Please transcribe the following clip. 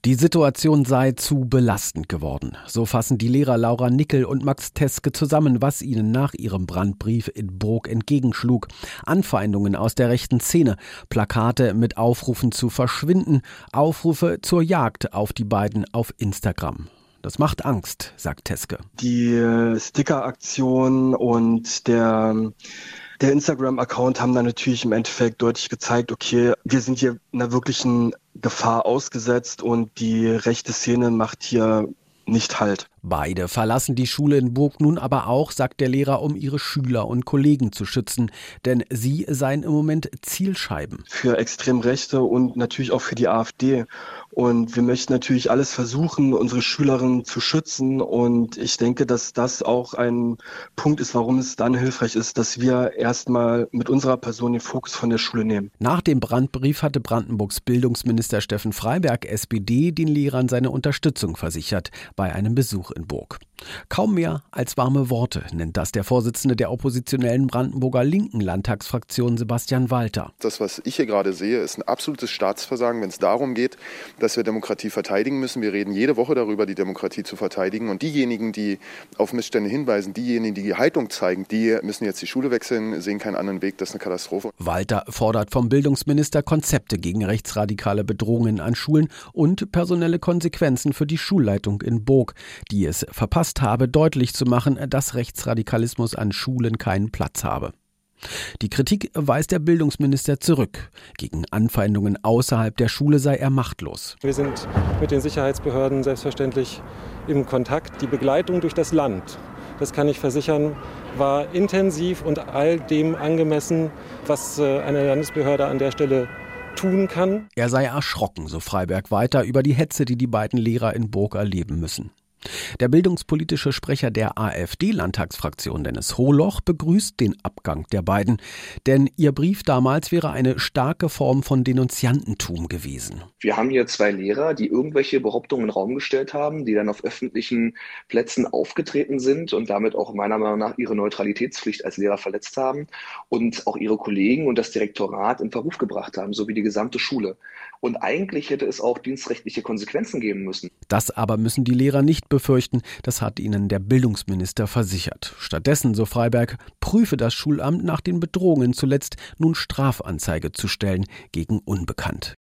Die Situation sei zu belastend geworden. So fassen die Lehrer Laura Nickel und Max Teske zusammen, was ihnen nach ihrem Brandbrief in Burg entgegenschlug. Anfeindungen aus der rechten Szene, Plakate mit Aufrufen zu verschwinden, Aufrufe zur Jagd auf die beiden auf Instagram. Das macht Angst, sagt Teske. Die Sticker-Aktion und der Instagram-Account haben dann natürlich im Endeffekt deutlich gezeigt, okay, wir sind hier einer wirklichen Gefahr ausgesetzt und die rechte Szene macht hier nicht Halt. Beide verlassen die Schule in Burg nun aber auch, sagt der Lehrer, um ihre Schüler und Kollegen zu schützen. Denn sie seien im Moment Zielscheiben. Für Extremrechte und natürlich auch für die AfD. Und wir möchten natürlich alles versuchen, unsere Schülerinnen zu schützen. Und ich denke, dass das auch ein Punkt ist, warum es dann hilfreich ist, dass wir erstmal mit unserer Person den Fokus von der Schule nehmen. Nach dem Brandbrief hatte Brandenburgs Bildungsminister Steffen Freiberg, SPD, den Lehrern seine Unterstützung versichert bei einem Besuch in Burg. Kaum mehr als warme Worte, nennt das der Vorsitzende der oppositionellen Brandenburger linken Landtagsfraktion Sebastian Walter. Das, was ich hier gerade sehe, ist ein absolutes Staatsversagen, wenn es darum geht, dass wir Demokratie verteidigen müssen. Wir reden jede Woche darüber, die Demokratie zu verteidigen. Und diejenigen, die auf Missstände hinweisen, diejenigen, die Haltung zeigen, die müssen jetzt die Schule wechseln, sehen keinen anderen Weg. Das ist eine Katastrophe. Walter fordert vom Bildungsminister Konzepte gegen rechtsradikale Bedrohungen an Schulen und personelle Konsequenzen für die Schulleitung in Burg, die es verpasst habe, deutlich zu machen, dass Rechtsradikalismus an Schulen keinen Platz habe. Die Kritik weist der Bildungsminister zurück. Gegen Anfeindungen außerhalb der Schule sei er machtlos. Wir sind mit den Sicherheitsbehörden selbstverständlich im Kontakt. Die Begleitung durch das Land, das kann ich versichern, war intensiv und all dem angemessen, was eine Landesbehörde an der Stelle tun kann. Er sei erschrocken, so Freiberg weiter, über die Hetze, die die beiden Lehrer in Burg erleben müssen. Der bildungspolitische Sprecher der AfD-Landtagsfraktion, Dennis Holoch, begrüßt den Abgang der beiden. Denn ihr Brief damals wäre eine starke Form von Denunziantentum gewesen. Wir haben hier zwei Lehrer, die irgendwelche Behauptungen in den Raum gestellt haben, die dann auf öffentlichen Plätzen aufgetreten sind und damit auch meiner Meinung nach ihre Neutralitätspflicht als Lehrer verletzt haben und auch ihre Kollegen und das Direktorat in Verruf gebracht haben, sowie die gesamte Schule. Und eigentlich hätte es auch dienstrechtliche Konsequenzen geben müssen. Das aber müssen die Lehrer nicht befürchten, das hat ihnen der Bildungsminister versichert. Stattdessen, so Freiberg, prüfe das Schulamt nach den Bedrohungen zuletzt nun Strafanzeige zu stellen gegen Unbekannt.